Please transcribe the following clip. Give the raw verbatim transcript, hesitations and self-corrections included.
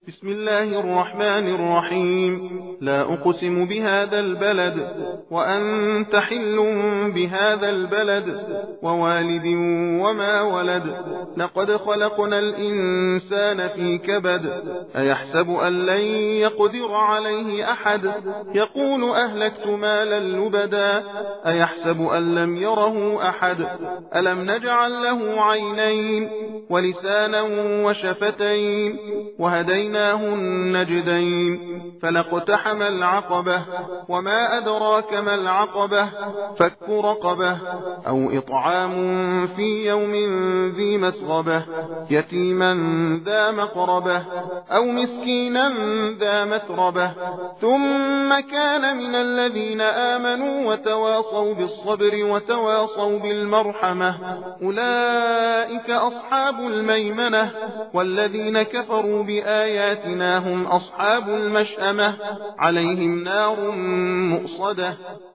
بسم الله الرحمن الرحيم. لا أقسم بهذا البلد وأنت حل بهذا البلد ووالد وما ولد. لقد خلقنا الإنسان في كبد. أيحسب أن لن يقدر عليه أحد. يقول أهلكت مالا لبدا. أيحسب أن لم يره أحد. ألم نجعل له عينين ولسانا وشفتين وهديناه النجدين. فلاقتحم العقبة وما أدراك ما العقبة. فك رقبة أو إطعام في يوم ذي مسغبة يتيما ذا مقربة أو مسكينا ذا متربة ثم كان من الذين آمنوا وتواصوا بالصبر وتواصوا بالمرحمة أولئك أصحاب الميمنة. والذين كفروا بآياتنا هم أصحاب المشأمة عليهم نار مؤصدة.